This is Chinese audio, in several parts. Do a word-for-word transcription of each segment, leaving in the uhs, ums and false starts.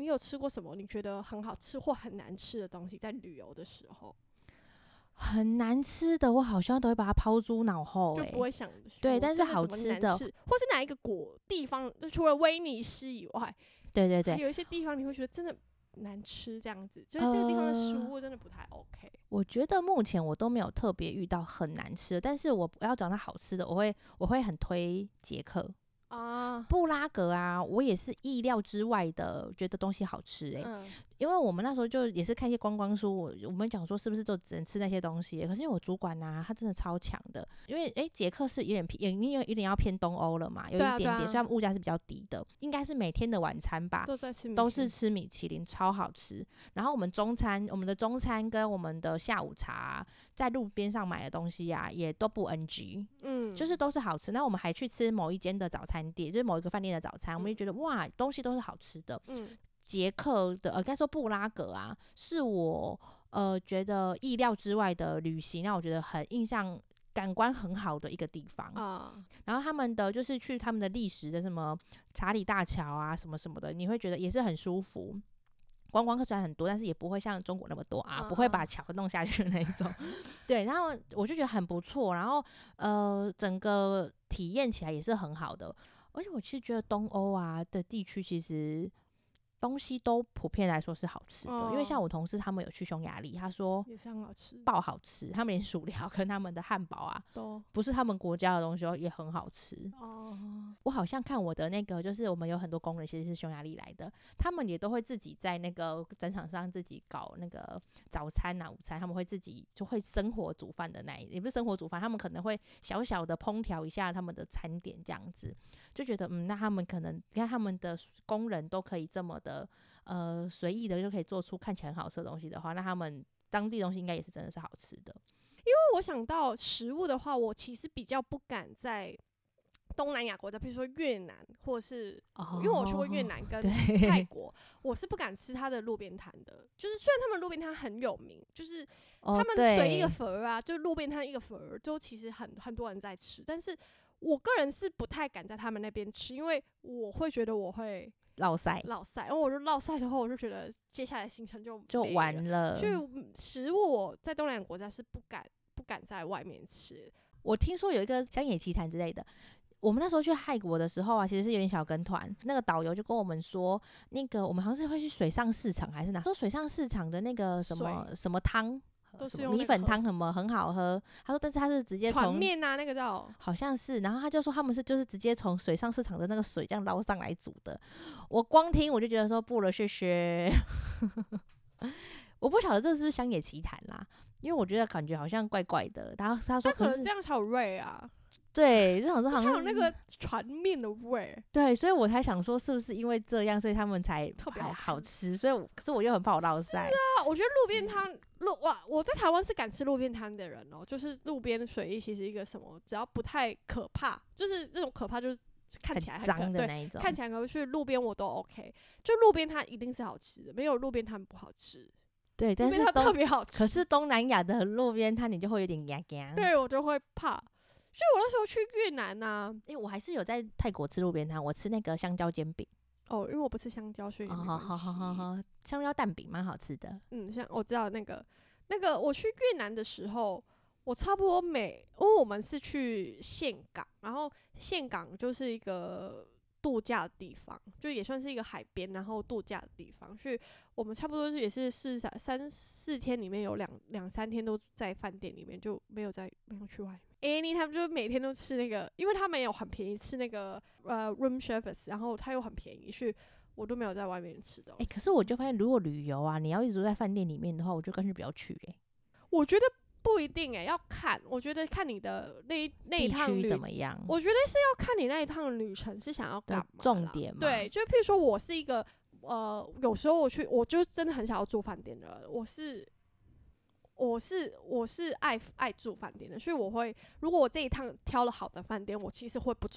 有吃过什么你觉得很好吃或很难吃的东西在旅游的时候？ 很难吃的我好像都会把它抛诸脑后、欸， 就不会想对，但是好吃吃的， 或是哪一个国地方，就除了威尼斯以外， 对对对， 还有一些地方你会觉得真的难吃，这样子，就是这个地方的食物真的不太 OK。呃、 我觉得目前我都没有特别遇到很难吃的，但是我要找到好吃的，我会我会很推捷克。啊，布拉格啊，我也是意料之外的，觉得东西好吃哎、欸嗯，因为我们那时候就也是看一些观光书，我我们讲说是不是都只能吃那些东西、欸，可是因为我主管啊，他真的超强的，因为哎，捷克是有点偏，因为有点要偏东欧了嘛，有一点点，啊啊、所以他们物价是比较低的，应该是每天的晚餐吧， 都在吃， 都是吃米其林，超好吃。然后我们中餐，我们的中餐跟我们的下午茶、啊，在路边上买的东西啊，也都不 N G， 嗯，就是都是好吃。那我们还去吃某一间的早餐。就是某一个饭店的早餐，我们就觉得哇，东西都是好吃的。嗯，捷克的呃，应该说布拉格啊，是我呃觉得意料之外的旅行，让我觉得很印象、感官很好的一个地方啊。然后他们的就是去他们的历史的什么查理大桥啊，什么什么的，你会觉得也是很舒服。观光客虽然很多，但是也不会像中国那么多啊，不会把桥弄下去的那一种。对，然后我就觉得很不错，然后呃，整个体验起来也是很好的。而且我其实觉得东欧啊的地区其实东西都普遍来说是好吃的，哦、因为像我同事他们有去匈牙利，他说也是很好吃， 爆好吃，他们连薯条跟他们的汉堡啊，都不是他们国家的东西也很好吃。哦，我好像看我的那个，就是我们有很多工人其实是匈牙利来的，他们也都会自己在那个展场上自己搞那个早餐啊、午餐，他们会自己就会生火煮饭的那一，也不是生火煮饭，他们可能会小小的烹调一下他们的餐点这样子，就觉得嗯，那他们可能你看他们的工人都可以这么的。呃，随意的就可以做出看起来很好吃的东西的话，那他们当地东西应该也是真的是好吃的。 因为我想到食物的话，我其实比较不敢在东南亚国家，比如说越南，或是、oh, 因为我去过越南跟泰国，我是不敢吃它的路边摊的。就是虽然他们路边摊很有名，就是他们随一个粉儿啊， oh, 就路边摊一个粉儿，就其实很很多人在吃，但是我个人是不太敢在他们那边吃，因为我会觉得我会。 落塞， 落塞，然后我就落塞的话，我就觉得接下来行程就就完了。 所以食物我在东南亚国家是不敢不敢在外面吃。 我听说有一个乡野奇谈之类的，我们那时候去泰国的时候啊，其实是有点小跟团，那个导游就跟我们说，那个我们好像是会去水上市场还是哪，说水上市场的那个什么什么汤。 都是米粉汤什么很好喝，他说，但是他是直接从船面啊，那个叫好像是，然后他就说他们是就是直接从水上市场的那个水这样捞上来煮的。我光听我就觉得说不了，谢谢。我不晓得这是不是乡野奇谈啦，因为我觉得感觉好像怪怪的。然后他说可能这样才有味啊。 对，就想说好像有那个船面的味。 对，所以我才想说是不是因为这样，所以他们才特别好吃。所以可是我又很怕我落塞。 是啊，我觉得路边摊路哇，我在台湾是敢吃路边摊的人哦、喔。就是路边水域其实一个什么，只要不太可怕，就是那种可怕就是看起来很脏的那一种， 看起来可去路边我都 OK。就路边摊一定是好吃的，没有路边摊不好吃。 对，但是特别好吃。 可是东南亚的路边摊你就会有点惊惊。 对，我就会怕。所以我那时候去越南啊， 因为我还是有在泰国吃路边摊，我吃那个香蕉煎饼。 哦，因为我不吃香蕉，所以也没关系。 好好好好，香蕉蛋饼蛮好吃的。 嗯，像我知道那个那个，我去越南的时候，我差不多每，因为我们是去岘港，然后岘港就是一个度假的地方，就也算是一个海边，然后度假的地方，所以我们差不多也是四三四天里面有两两三天都在饭店里面，就没有在没有去外面。Annie 他们就每天都吃那个，因为他们有很便宜，吃那个呃 room service， 然后他又很便宜，所以我都没有在外面吃的。 哎、欸，可是我就发现，如果旅游啊，你要一直都在饭店里面的话，我就干脆不要去、欸。 我觉得不一定哎、欸，要看，我觉得看你的那那一趟旅怎么样。 我觉得是要看你那一趟旅程是想要干嘛重点嘛。 对，就譬如说我是一个呃，有时候我去，我就真的很想要住饭店的人，我是。我是我是爱爱住饭店的，所以我会，如果我这一趟挑了好的饭店，我其实会不出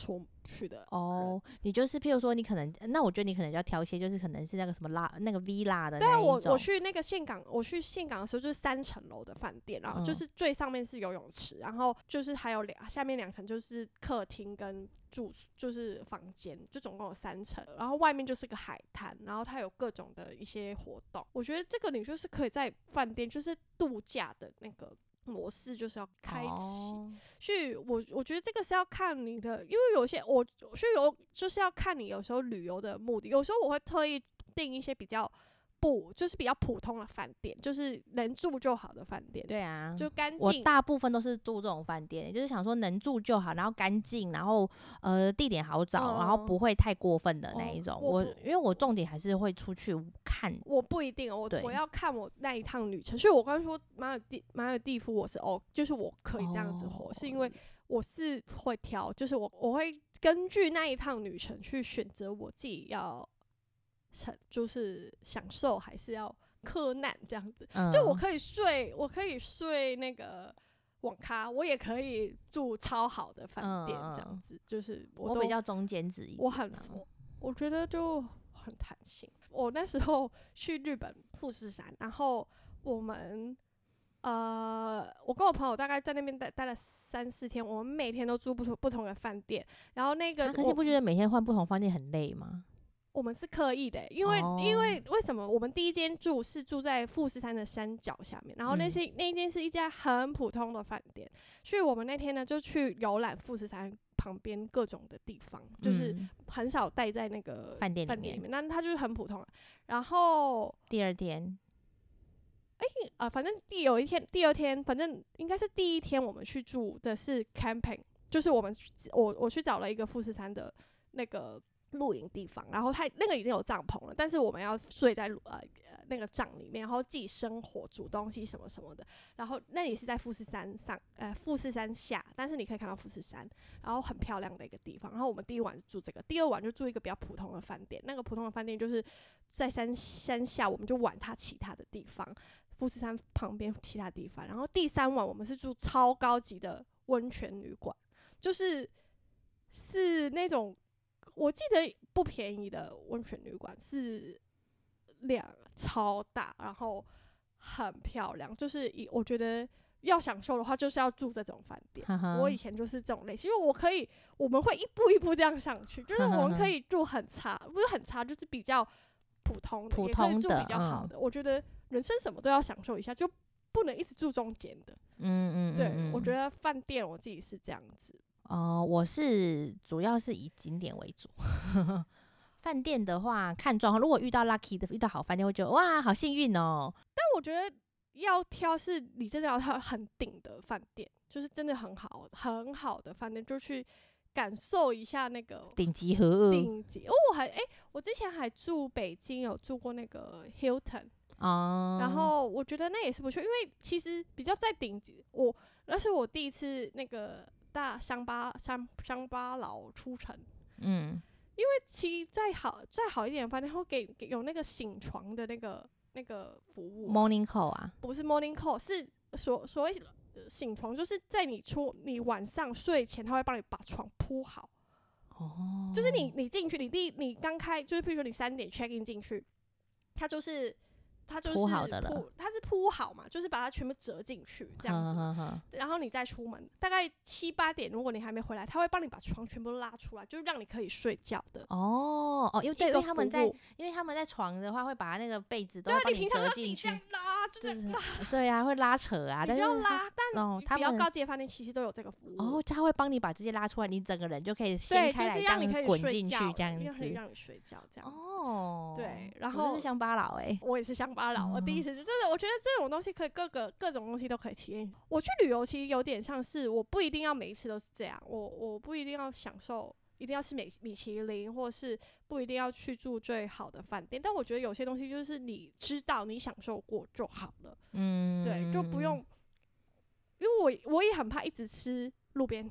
去的。 哦，你就是譬如说你可能，那我觉得你可能要挑一些，就是可能是那个什么拉那个 villa 的那一种。对啊，我我去那个岘港，我去岘港的时候就是三层楼的饭店，然后就是最上面是游泳池，然后就是还有两下面两层就是客厅跟住就是房间，就总共有三层，然后外面就是个海滩，然后它有各种的一些活动。我觉得这个你就是可以在饭店就是度假的那个模式就是要开启，哦、所以我我觉得这个是要看你的，因为有些我所以有就是要看你有时候旅游的目的，有时候我会特意订一些比较不就是比较普通的饭店，就是能住就好的饭店。 对啊， 就干净。 我大部分都是住这种饭店，就是想说能住就好，然后干净，然后呃地点好找、嗯，然后不会太过分的那一种。哦、我, 我因为我重点还是会出去看。 我不一定，我我要看我那一趟旅程。所以我刚刚说马尔地马尔地夫我是哦，就是我可以这样子活，哦、是因为我是会挑，就是我我会根据那一趟旅程去选择我自己要。就是享受还是要克难这样子、嗯，就我可以睡，我可以睡那个网咖，我也可以住超好的饭店这样子，嗯、就是我, 我比较中间值一点， 我很我我觉得就很弹性。我那时候去日本富士山，然后我们呃，我跟我朋友大概在那边待待了三四天，我们每天都住不同不同的饭店，然后那个、啊、 可是不觉得每天换不同饭店很累吗？ 我们是刻意的、欸，因为、oh. 因为为什么我们第一间住是住在富士山的山脚下面，然后那是、嗯、那一间是一家很普通的饭店，所以我们那天呢就去游览富士山旁边各种的地方，嗯、就是很少待在那个饭店里面，那它就是很普通。然后第二天， 哎、欸、啊、呃，反正第有一天，第二天，反正应该是第一天，我们去住的是 camping， 就是我们我我去找了一个富士山的那个。露营地方，然后它那个已经有帐篷了，但是我们要睡在呃那个帐里面，然后自己生火煮东西什么什么的。然后那里是在富士山上，呃富士山下，但是你可以看到富士山，然后很漂亮的一个地方。然后我们第一晚住这个，第二晚就住一个比较普通的饭店。那个普通的饭店就是在山山下，我们就玩它其他的地方，富士山旁边其他地方。然后第三晚我们是住超高级的温泉旅馆，就是是那种。我记得不便宜的温泉旅馆是量超大，然后很漂亮，就是以我觉得要享受的话，就是要住这种饭店。呵呵我以前就是这种类型，因为我可以，我们会一步一步这样上去，就是我们可以住很差，不是很差，就是比较普通的， 普通的也可以住比较好的、嗯。我觉得人生什么都要享受一下，就不能一直住中间的。 嗯嗯嗯， 对，我觉得饭店我自己是这样子。 哦、呃，我是主要是以景点为主，饭店的话看状况，如果遇到 lucky 的，遇到好饭店，会觉得哇，好幸运哦。 但我觉得要挑是你真的要挑很顶的饭店，就是真的很好很好的饭店，就去感受一下那个顶级和顶级。哦，我还哎、欸，我之前还住北京，有住过那个 Hilton 哦， 然后我觉得那也是不错，因为其实比较在顶级，我那是我第一次那个。大乡巴乡乡巴佬出城，嗯，因为其实再好再好一点的饭店，会给给有那个醒床的那个那个服务 ，morning call 啊， 不是 morning call， 是所所谓醒床，就是在你出你晚上睡前，他会帮你把床铺好，哦，就是你你进去，你第你刚开，就是譬如说你三点 check in 进去，他就是。它就是铺好的了，它是铺好嘛，就是把它全部折进去这样子，呵呵呵然后你再出门，大概七八点，如果你还没回来，他会帮你把床全部拉出来，就是让你可以睡觉的。 哦哦，因为对，因为他们在，因为他们在床的话，会把那个被子都会帮你折进去， 拉就是拉， 对啊，会拉扯啊，但是要拉，但哦，比较高级的饭店其实都有这个服务。 哦，他会帮你把这些拉出来，你整个人就可以掀开来，这样滚进去，这样子， 可以让你睡觉这样子。 哦， 对，然后我是乡巴佬哎， 我也是乡巴佬，我第一次。就是我觉得这种东西可以各个各种东西都可以体验。我去旅游其实有点像是，我不一定要每一次都是这样，我我不一定要享受，一定要吃米米其林，或是不一定要去住最好的饭店。但我觉得有些东西就是你知道你享受过就好了，嗯，对，就不用。因为我我也很怕一直吃路边摊，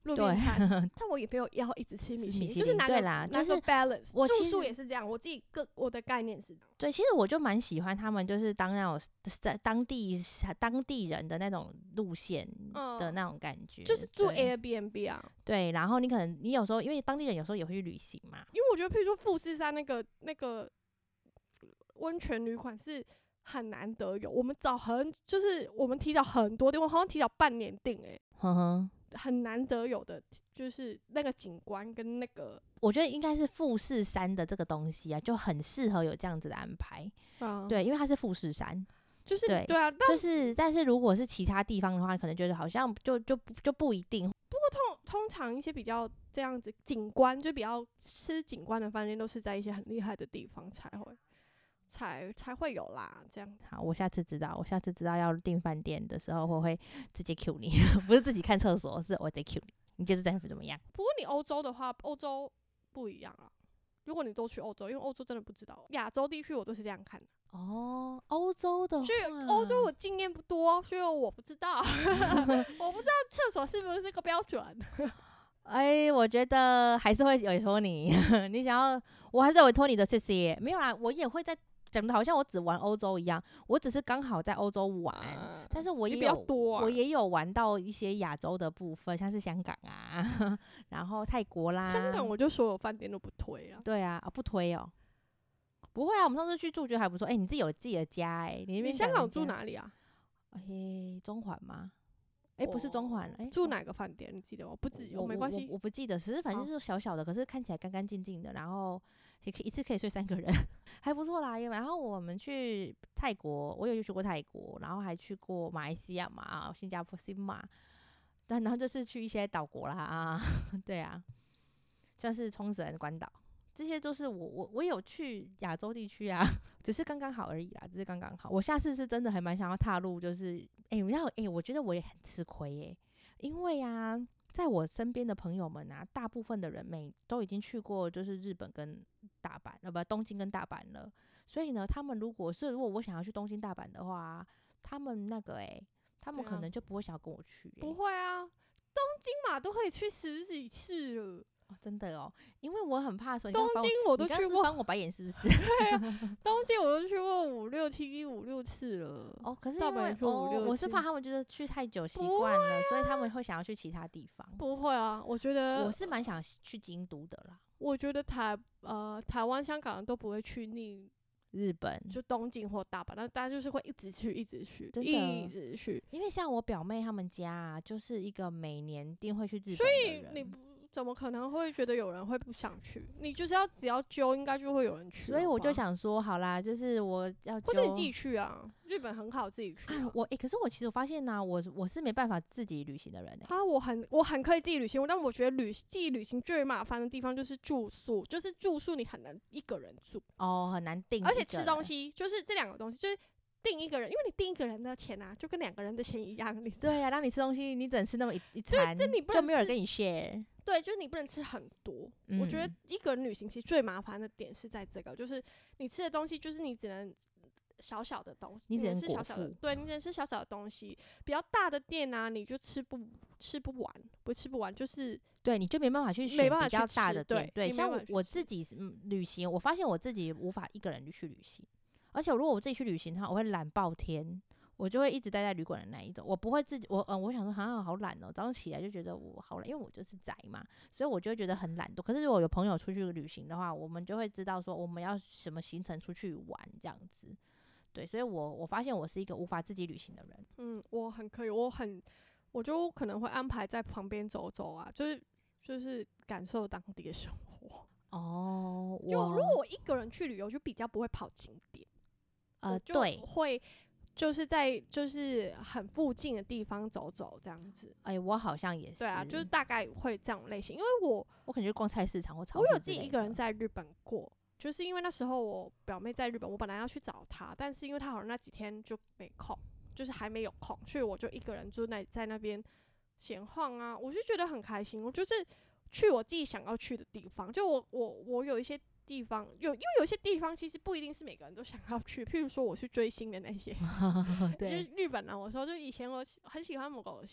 路边摊，但我也没有要一直吃米其林，就是拿个对啦，就是 balance。 我住宿也是这样，我自己个我的概念是这样。 对，其实我就蛮喜欢他们，就是当那种当地当地人的那种路线的那种感觉， 嗯、就是住 Airbnb 啊。 对，然后你可能你有时候因为当地人有时候也会去旅行嘛， 因为我觉得，譬如说富士山那个那个温泉旅馆是很难得有，我们找很就是我们提早很多天，我好像提早半年订哎、欸， 呵呵， 很难得有的，就是那个景观跟那个， 我觉得应该是富士山的这个东西啊，就很适合有这样子的安排。嗯、对，因为它是富士山， 就是对对啊， 就是但是如果是其他地方的话，可能觉得好像就就就不一定。 不过通通常一些比较这样子景观，就比较吃景观的饭店，都是在一些很厉害的地方才会。才才会有啦，这样。 好，我下次知道，我下次知道要订饭店的时候，我会直接 Q 你，不是自己看厕所，是我得 Q 你。你觉得这样怎么样？ 不过你欧洲的话，欧洲不一样啊。如果你都去欧洲，因为欧洲真的不知道，亚洲地区我都是这样看的。 哦，欧洲的话， 所以欧洲我经验不多，所以我不知道，我不知道厕所是不是这个标准。 哎，我觉得还是会委托你，你想要，我还是委托你的，谢谢。没有啦，我也会在。讲的好像我只玩欧洲一样，我只是刚好在欧洲玩，呃、但是我也有比较多、啊， 我也有玩到一些亚洲的部分，像是香港啊，然后泰国啦。 香港我就所有饭店都不推啊。 对啊，啊不推哦，不会啊，我们上次去住觉得还不错。哎、欸，你自己有自己的家哎、欸，你那边香港住哪里啊？ 哎、欸，中环吗？哎、欸，不是中环，哎、欸， 住哪个饭店？你记得吗？不记， 我没关系， 我不记得，只是反正就是小小的，可是看起来干干净净的，然后也可以一次可以睡三个人，还不错啦。然后我们去泰国，我有去过泰国，然后还去过马来西亚嘛，新加坡、新马，但然后就是去一些岛国啦啊，对啊，像是冲绳、关岛。这些都是我我我有去亚洲地区啊，只是刚刚好而已啦，只是刚刚好。我下次是真的还蛮想要踏入，就是哎、欸，我要哎、欸，我觉得我也很吃亏耶、欸，因为啊，在我身边的朋友们啊，大部分的人每都已经去过就是日本跟大阪，呃不东京跟大阪了，所以呢，他们如果是如果我想要去东京大阪的话，他们那个哎、欸，他们可能就不会想要跟我去、欸。 不会啊，东京嘛都可以去十几次了。 哦、真的哦，因为我很怕说东京我都去过， 翻我白眼是不是？ 对啊，东京我都去过五六七五六次了。 哦，可是因为哦，我是怕他们就是去太久习惯了、啊，所以他们会想要去其他地方。 不会啊，我觉得我是蛮想去京都的啦。 我觉得台呃台湾、香港人都不会去腻日本， 就东京或大阪，但大家就是会一直去，一直去， 真的一直去。 因为像我表妹他们家啊，就是一个每年一定会去日本的人， 所以你不。怎么可能会觉得有人会不想去？你就是要只要揪，应该就会有人去。 所以我就想说，好啦，就是我要揪， 或是你自己去啊，日本很好，自己去、啊啊。我诶、欸，可是我其实我发现呢、啊，我我是没办法自己旅行的人、欸。 啊，我很我很可以自己旅行，但我觉得旅自己旅行最麻烦的地方就是住宿，就是住宿你很难一个人住哦，很难定， 而且吃东西就是这两个东西就是。订一个人，因为你订一个人的钱啊，就跟两个人的钱一样。你对呀、啊，让你吃东西，你只能吃那么一一餐， 对，你不就没有人跟你 share。 对，就是你不能吃很多、嗯。我觉得一个人旅行其实最麻烦的点是在这个，就是你吃的东西，就是你只能小小的东西， 你只能吃小小的，对，你只能吃小小的东西。比较大的店啊，你就吃不吃不完，不吃不完，就是对，你就没办法去选比较大的店。 对， 对像我我自己嗯旅行，我发现我自己无法一个人去旅行。而且如果我自己去旅行的话，我会懒爆天，我就会一直待在旅馆的那一种，我不会自己我嗯，我想说好像好懒哦、喔，早上起来就觉得我好懒，因为我就是宅嘛，所以我就会觉得很懒惰。可是如果有朋友出去旅行的话，我们就会知道说我们要什么行程出去玩这样子。对，所以我我发现我是一个无法自己旅行的人。 嗯，我很可以，我很我就可能会安排在旁边走走啊，就是就是感受当地的生活。 哦， 就如果我一个人去旅游，就比较不会跑景点。 呃， 对，会就是在就是很附近的地方走走这样子。 哎、欸，我好像也是。 对啊，就是大概会这种类型，因为我我感觉逛菜市场或超市。 我有自己一个人在日本过，就是因为那时候我表妹在日本，我本来要去找她，但是因为她好像那几天就没空，就是还没有空，所以我就一个人就在在那边闲晃啊，我就觉得很开心。我就是去我自己想要去的地方，就我我我有一些。地方有，因为有些地方其实不一定是每个人都想要去。譬如说，我去追星的那些， 对， 就是日本啊。我说，就以前我很喜欢某个偶像，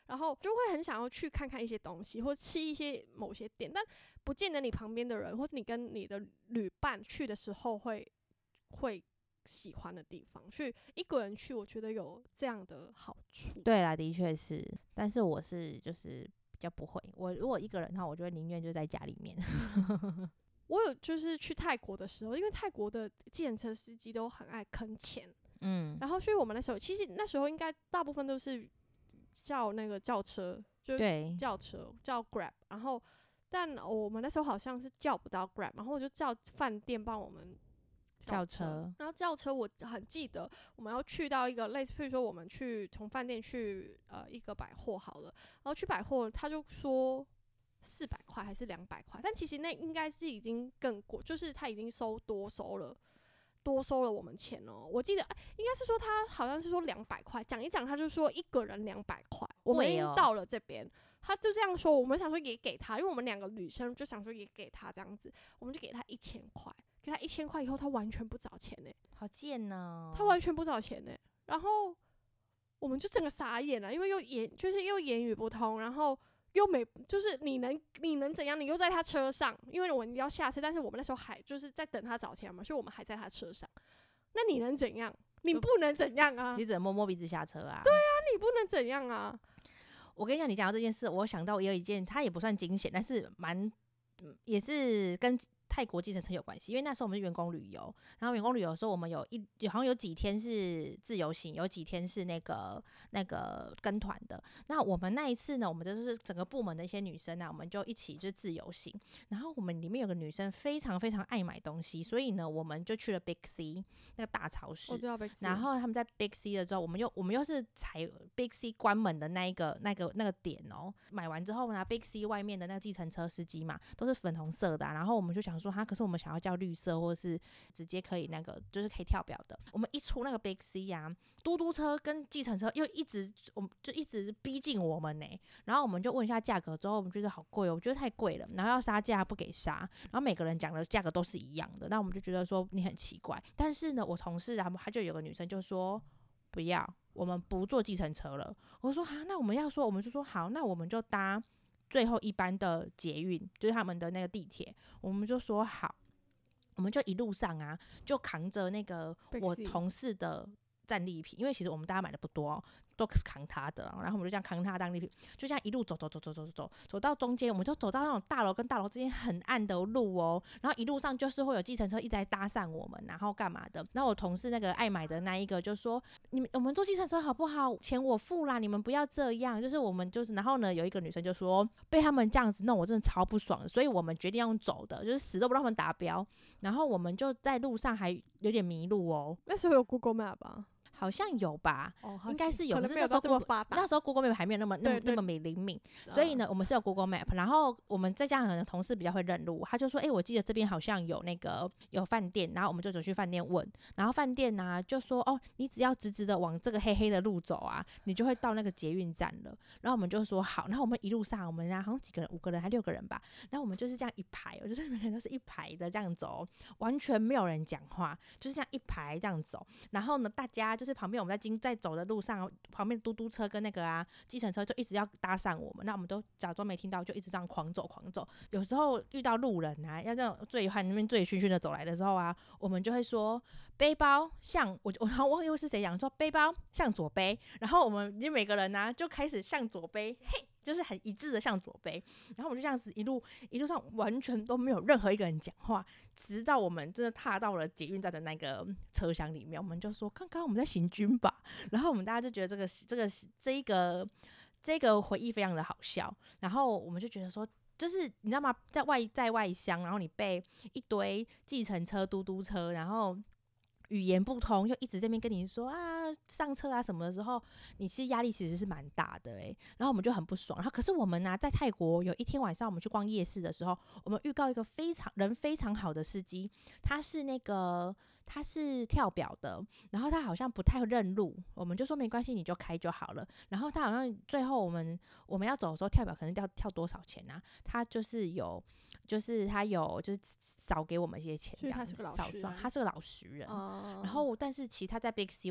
然后就会很想要去看看一些东西，或吃一些某些店，但不见得你旁边的人，或是你跟你的旅伴去的时候会会喜欢的地方。所以一个人去，我觉得有这样的好处。 对啦，的确是，但是我是就是比较不会，我如果一个人的话，我就会宁愿就在家里面。 我有就是去泰国的时候，因为泰国的计程车司机都很爱坑钱，嗯，然后所以我们那时候其实那时候应该大部分都是叫那个轿车，就轿车叫 Grab， 然后但我们那时候好像是叫不到 Grab， 然后我就叫饭店帮我们轿车，车然后轿车我很记得我们要去到一个类似，譬如说我们去从饭店去呃一个百货好了，然后去百货他就说四百块还是两百块，但其实那应该是已经更过，就是他已经收多收了。多收了我们钱哦，我记得应该是说他好像是说两百块，讲一讲他就说一个人两百块，我们已经到了这边，他就这样说，我们想说也给他，因为我们两个女生就想说也给他这样子，我们就给他一千块，给他一千块以后，他完全不找钱呢、欸， 好贱哦， 他完全不找钱呢、欸，然后我们就整个傻眼了，因为又言就是又言语不通，然后。又没，就是你能你能怎样？你又在他车上，因为我们要下车，但是我们那时候还就是在等他找钱嘛，所以我们还在他车上。那你能怎样？你不能怎样啊！ 你只能摸摸鼻子下车啊！ 对啊，你不能怎样啊！ 我跟你讲，你讲到这件事，我想到也有一件，它也不算惊险，但是蛮也是跟泰国计程车有关系，因为那时候我们是员工旅游，然后员工旅游的时候，我们有一好像有几天是自由行，有几天是那个那个跟团的。那我们那一次呢，我们就是整个部门的一些女生啊，我们就一起就是自由行。然后我们里面有个女生非常非常爱买东西，所以呢，我们就去了 Big C 那个大超市。 我知道 Big C。 然后他们在 Big C 的时候，我们又我们又是踩 Big C 关门的那一个那个那个点哦。买完之后呢 ，Big C 外面的那个计程车司机嘛，都是粉红色的、啊，然后我们就想说，哈，可是我们想要叫绿色，或者是直接可以那个，就是可以跳表的。我们一出那个 Big C 啊，嘟嘟车跟计程车又一直，我们就一直逼近我们呢、欸。然后我们就问一下价格，之后我们觉得好贵哦，我觉得太贵了，然后要杀价不给杀，然后每个人讲的价格都是一样的，那我们就觉得说你很奇怪。但是呢，我同事啊，他就有个女生就说不要，我们不坐计程车了。我说好，那我们要说，我们就说好，那我们就搭最后一班的捷运，就是他们的那个地铁，我们就说好，我们就一路上啊，就扛着那个我同事的战利品，因为其实我们大家买的不多、哦，都是扛他的，然后我们就这样扛他当礼品，就这样一路走走走走走走走到中间，我们就走到那种大楼跟大楼之间很暗的路哦，然后一路上就是会有计程车一直在搭讪我们，然后干嘛的？然后我同事那个爱买的那一个就说：“你们我们坐计程车好不好？钱我付啦，你们不要这样。”就是我们就是，然后呢，有一个女生就说被他们这样子弄，我真的超不爽的，所以我们决定用走的，就是死都不让他们达标。然后我们就在路上还有点迷路哦。 那时候有 Google Map 吧？ 好像有吧，哦、应该是有， 可是那时候 Google 那时候 Google Map 还没有那么那么那么没灵敏，所以呢，我们是有 Google Map， 然后我们再加上可能同事比较会认路，他就说，哎、欸，我记得这边好像有那个有饭店，然后我们就走去饭店问，然后饭店呢、啊、就说，哦，你只要直直的往这个黑黑的路走啊，你就会到那个捷运站了。然后我们就说好，然后我们一路上我们啊好像几个人，五个人还六个人吧，然后我们就是这样一排，就是每个人都是一排的这样走，完全没有人讲话，就是这样一排这样走。然后呢，大家就是旁边我们在经在走的路上，旁边嘟嘟车跟那个啊计程车就一直要搭讪我们，那我们都假装没听到，就一直这样狂走狂走。有时候遇到路人啊，要这样醉汉那边醉醺醺的走来的时候啊，我们就会说背包向我，然后忘记是谁讲说背包向左背，然后我们就每个人啊就开始向左背，嘿。就是很一致的向左背，然后我们就这样子一路一路上完全都没有任何一个人讲话，直到我们真的踏到了捷运站的那个车厢里面，我们就说刚刚我们在行军吧，然后我们大家就觉得这个这个这一个这个回忆非常的好笑，然后我们就觉得说。就是你知道吗，在外在外乡，然后你被一堆计程车、嘟嘟车，然后语言不通，又一直这边跟你说啊上车啊什么的时候，你其实压力其实是蛮大的哎、欸。然后我们就很不爽。然后可是我们呢、啊，在泰国有一天晚上我们去逛夜市的时候，我们遇到一个非常人非常好的司机，他是那个他是跳表的，然后他好像不太认路，我们就说没关系，你就开就好了。然后他好像最后我们我们要走的时候跳表可能要跳多少钱啊？他就是有。就是他有就是少给我们一些钱这样子，少算他是个老实人、哦、然后但是其他在 Big C 外面的那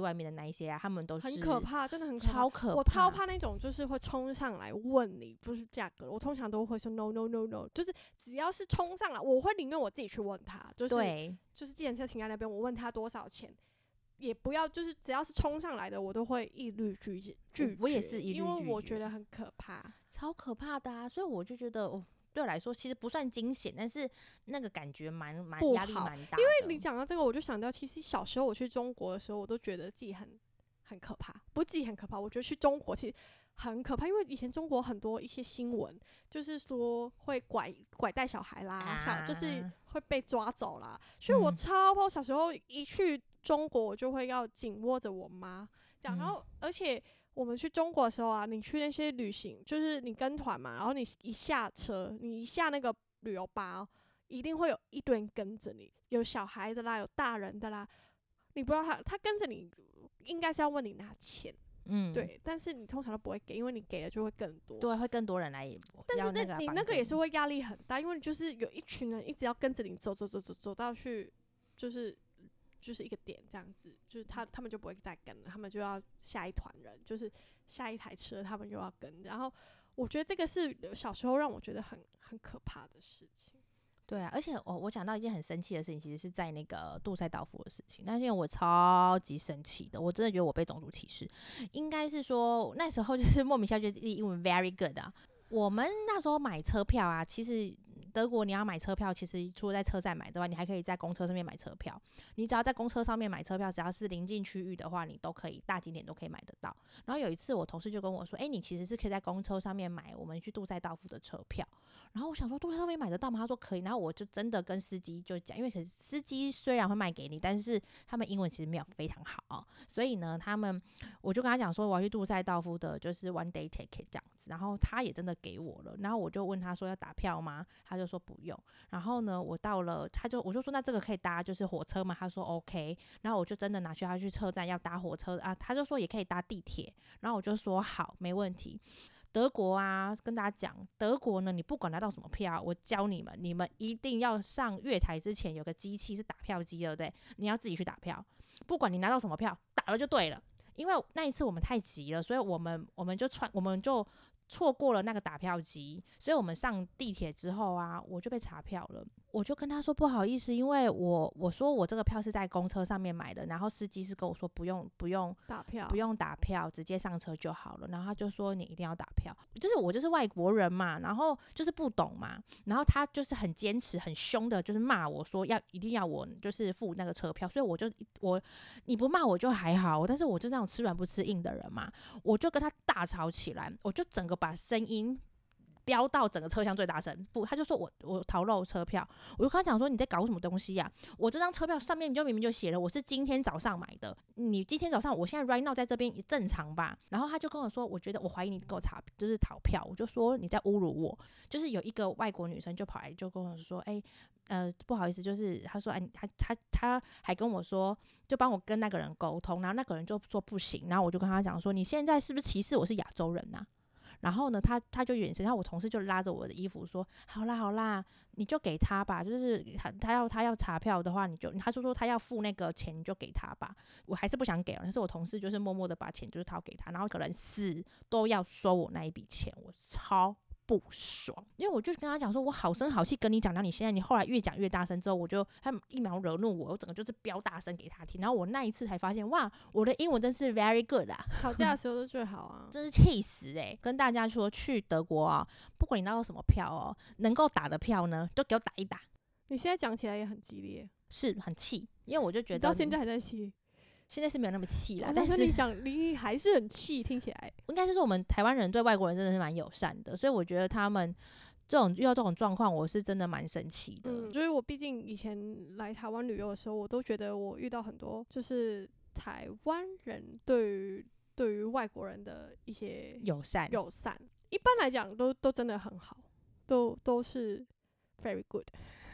那一些啊，他们都是很可怕，真的很可怕， 超可怕。 我超怕那种就是会冲上来问你不是价格，我通常都会说 no no no no， 就是只要是冲上来，我会宁愿我自己去问他，就是对， 就是计程车停在那边，我问他多少钱。也不要，就是只要是冲上来的，我都会一律拒拒绝。 我也是一律拒绝， 因为我觉得很可怕， 超可怕的啊！所以我就觉得，哦，对我来说其实不算惊险，但是那个感觉蛮蛮压力蛮大的。 因为你讲到这个，我就想到，其实小时候我去中国的时候，我都觉得自己很很可怕，不是自己很可怕，我觉得去中国其实很可怕，因为以前中国很多一些新闻，就是说会拐拐带小孩啦，啊、小就是会被抓走啦，所以我超怕。小时候一去中国，我就会要紧握着我妈，这样，然后而且我们去中国的时候啊，你去那些旅行，就是你跟团嘛，然后你一下车，你一下那个旅游巴、喔，一定会有一堆人跟着你，有小孩的啦，有大人的啦，你不知道他他跟着你，应该是要问你拿钱。嗯，对，但是你通常都不会给，因为你给了就会更多， 对，会更多人来。 但是那你那个也是会压力很大，因为就是有一群人一直要跟着你走走走走走到去，就是就是一个点这样子，就是他他们就不会再跟了，他们就要下一团人，就是下一台车他们就要跟。然后我觉得这个是小时候让我觉得很很可怕的事情。 对啊，而且我我讲到一件很生气的事情，其实是在那个杜塞道夫的事情。那因为我超级生气的，我真的觉得我被种族歧视。应该是说那时候就是莫名其妙觉得英文 very good 啊。我们那时候买车票啊，其实德国你要买车票，其实除了在车站买之外，你还可以在公车上面买车票。你只要在公车上面买车票，只要是临近区域的话，你都可以大景点都可以买得到。然后有一次我同事就跟我说，哎、欸，你其实是可以在公车上面买我们去杜塞道夫的车票。然后我想说杜塞上面买得到吗？他说可以。然后我就真的跟司机就讲，因为可是司机虽然会卖给你，但是他们英文其实没有非常好，所以呢，他们我就跟他讲说我要去杜塞道夫的，就是 one day ticket 这样子。然后他也真的给我了。然后我就问他说要打票吗？他就说不用。然后呢，我到了，他就我就说那这个可以搭就是火车吗？他说 OK。然后我就真的拿去他去车站要搭火车啊，他就说也可以搭地铁。然后我就说好，没问题。德国啊，跟大家讲，德国呢，你不管拿到什么票，我教你们，你们一定要上月台之前有个机器是打票机，对不对？你要自己去打票，不管你拿到什么票，打了就对了。因为那一次我们太急了，所以我们我们就穿我们就错过了那个打票机，所以我们上地铁之后啊，我就被查票了。我就跟他说不好意思，因为我我说我这个票是在公车上面买的，然后司机是跟我说不用不用打票， 不用打票，直接上车就好了。然后他就说你一定要打票，就是我就是外国人嘛，然后就是不懂嘛，然后他就是很坚持很凶的，就是骂我说要一定要我就是付那个车票，所以我就我你不骂我就还好，但是我就那种吃软不吃硬的人嘛，我就跟他大吵起来，我就整个把声音飙到整个车厢最大声，不，他就说我我逃漏车票，我就跟他讲说你在搞什么东西呀、啊？我这张车票上面你就明明就写了我是今天早上买的，你今天早上我现在 right now 在这边正常吧？然后他就跟我说，我觉得我怀疑你给我查就是逃票，我就说你在侮辱我，就是有一个外国女生就跑来就跟我说，哎、欸。呃，不好意思，就是他说，哎，他他他还跟我说，就帮我跟那个人沟通，然后那个人就说不行，然后我就跟他讲说，你现在是不是歧视我是亚洲人呐、啊？然后呢，他他就眼神，然后我同事就拉着我的衣服说，好啦好啦，你就给他吧，就是他他要他要查票的话，你就他就说他要付那个钱，你就给他吧。我还是不想给，但是我同事就是默默的把钱就是掏给他，然后可能死都要收我那一笔钱，我超不爽，因为我就跟他讲说，我好声好气跟你讲，然后你现在你后来越讲越大声之后，我就他一秒惹怒我，我整个就是飙大声给他听，然后我那一次才发现，哇，我的英文真是 very good 啊！ 吵架的时候都最好啊， 真是气死哎、欸！跟大家说，去德国啊，不管你拿到什么票哦，能够打的票呢，都给我打一打。 你现在讲起来也很激烈， 是很气，因为我就觉得到现在还在气。 现在是没有那么气啦， 哦、 但是你讲你还是很气，听起来应该是说我们台湾人对外国人真的是蛮友善的，所以我觉得他们这种遇到这种状况，我是真的蛮生气的。 嗯，就是我毕竟以前来台湾旅游的时候，我都觉得我遇到很多就是台湾人对于对于外国人的一些友善友善，一般来讲都都真的很好，都都是 very good。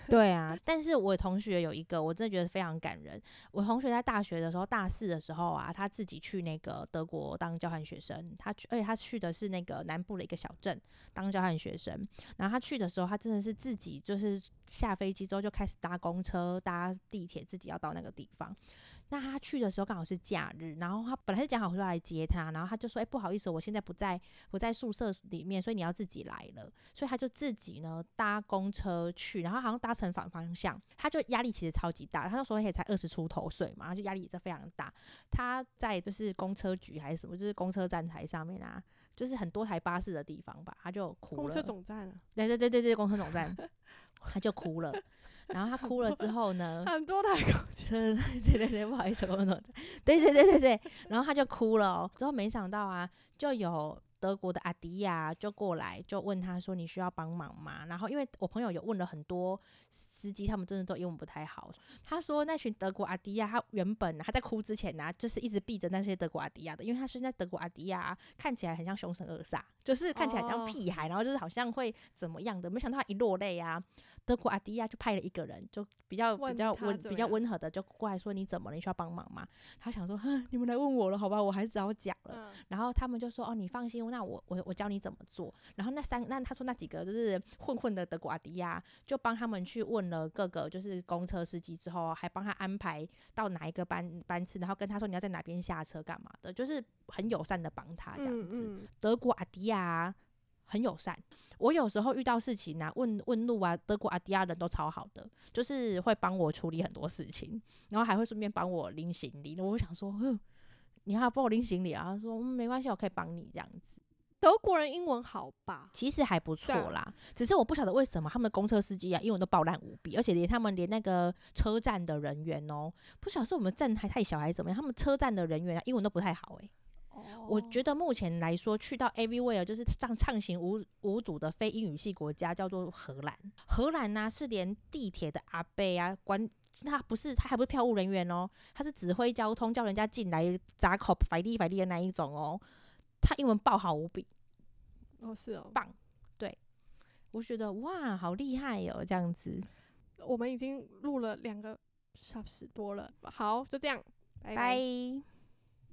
对啊，但是我同学有一个，我真的觉得非常感人。我同学在大学的时候，大四的时候啊，他自己去那个德国当交换学生，他去，而且他去的是那个南部的一个小镇当交换学生。然后他去的时候，他真的是自己就是下飞机之后就开始搭公车、搭地铁，自己要到那个地方。那他去的时候刚好是假日，然后他本来是讲好说要来接他，然后他就说：“哎、欸，不好意思，我现在不在不在宿舍里面，所以你要自己来了。”所以他就自己呢搭公车去，然后好像搭成反方向，他就压力其实超级大。他那时候也才二十出头岁嘛，就压力也是非常大。他在就是公车局还是什么，就是公车站台上面啊，就是很多台巴士的地方吧，他就哭了。 公车总站啊？ 对对对对对，公车总站，他就哭了。然后他哭了之后呢， 很多台公车， 对对对，不好意思，公车总站，对对对对对，然后他就哭了哦。之后没想到啊，就有德国的阿迪亚就过来，就问他说：“你需要帮忙吗？”然后因为我朋友有问了很多司机，他们真的都英文不太好。他说那群德国阿迪亚，他原本、啊、他在哭之前呢、啊，就是一直避着那些德国阿迪亚的，因为他说在德国阿迪亚、啊、看起来很像凶神恶煞，就是看起来很像屁孩，然后就是好像会怎么样的。没想到他一落泪啊，德国阿迪亚就派了一个人，就比较比较温比较温和的就过来说：“你怎么了？你需要帮忙吗？”他想说：“你们来问我了，好吧，我还是只好讲了。嗯”然后他们就说：“哦，你放心，那我我我教你怎么做。”然后那三那他说那几个就是混混的德国阿迪亚，就帮他们去问了各个就是公车司机之后，还帮他安排到哪一个班班次，然后跟他说你要在哪边下车干嘛的，就是很友善的帮他这样子。嗯嗯，德国阿迪亚很友善。我有时候遇到事情啊，问问路啊，德国阿迪亚人都超好的，就是会帮我处理很多事情，然后还会顺便帮我拎行李。我想说，哼，你还要帮我拎行李啊？他说、嗯、没关系，我可以帮你这样子。 德国人英文好吧？ 其实还不错啦，只是我不晓得为什么他们的公车司机啊，英文都爆烂无比，而且连他们连那个车站的人员哦、喔，不晓得是我们站还太小还是怎么样，他们车站的人员啊，英文都不太好哎、欸。我觉得目前来说，去到 everywhere 就是畅畅行无无阻的非英语系国家叫做荷兰。荷兰呢、啊、是连地铁的阿伯啊，管他不是他还不是票务人员哦，他是指挥交通，叫人家进来闸口摆地摆地的那一种哦。他英文爆好无比。 哦，是哦， 棒。对，我觉得哇，好厉害哦，这样子。 我们已经录了两个小时多了，好，就这样，拜拜。 拜。